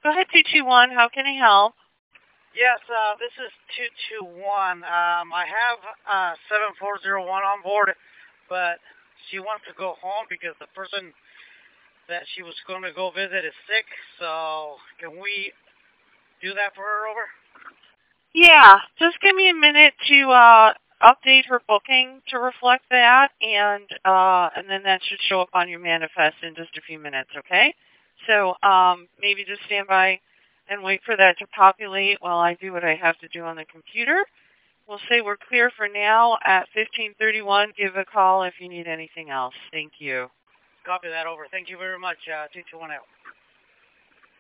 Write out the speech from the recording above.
Go ahead, 221. How can I help? Yes, this is 221. I have 7401 on board, but she wants to go home because the person that she was going to go visit is sick. So can we do that for her over? Yeah, just give me a minute to update her booking to reflect that, and then that should show up on your manifest in just a few minutes. Okay? So maybe just stand by and wait for that to populate while I do what I have to do on the computer. We'll say we're clear for now at 1531. Give a call if you need anything else. Thank you. Copy that over. Thank you very much, 221 out.